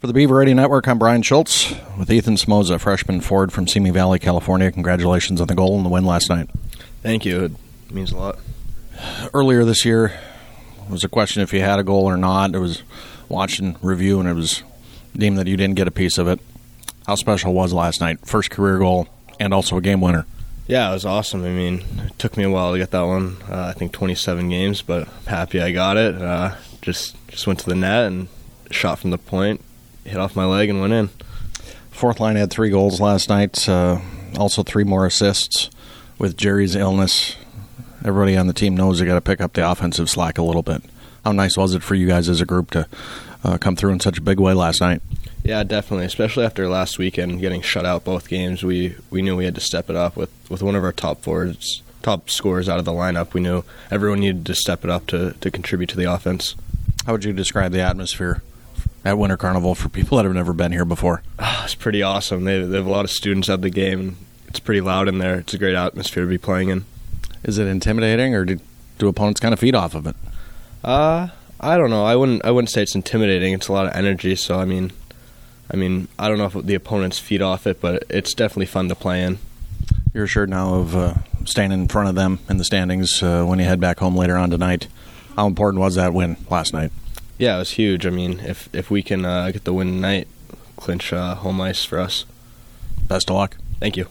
For the Beaver Radio Network, I'm Brian Schultz with Ethan Smoza, freshman forward from Simi Valley, California. Congratulations on the goal and the win last night. Thank you. It means a lot. Earlier this year, it was a question if you had a goal or not. It was watching review, and it was deemed that you didn't get a piece of it. How special was last night? First career goal and also a game winner. Yeah, it was awesome. I mean, it took me a while to get that one. I think 27 games, but I'm happy I got it. Just went to the net and shot from the point, hit off my leg, and went in. Fourth line had 3 goals last night, also 3 more assists. With Jerry's illness, everybody on the team knows they got to pick up the offensive slack a little bit. How nice was it for you guys as a group to come through in such a big way last night? Yeah, definitely, especially after last weekend getting shut out both games. We knew we had to step it up with one of our top scorers out of the lineup. We knew everyone needed to step it up to contribute to the offense. How would you describe the atmosphere at Winter Carnival for people that have never been here before? It's pretty awesome. They have a lot of students at the game, and it's pretty loud in there. It's a great atmosphere to be playing in. Is it intimidating, or do opponents kind of feed off of it? I don't know. I wouldn't say it's intimidating. It's a lot of energy, so I mean, I don't know if the opponents feed off it, but it's definitely fun to play in. You're assured now of staying in front of them in the standings when you head back home later on tonight. How important was that win last night? Yeah, it was huge. I mean, if we can get the win tonight, clinch home ice for us. Best of luck. Thank you.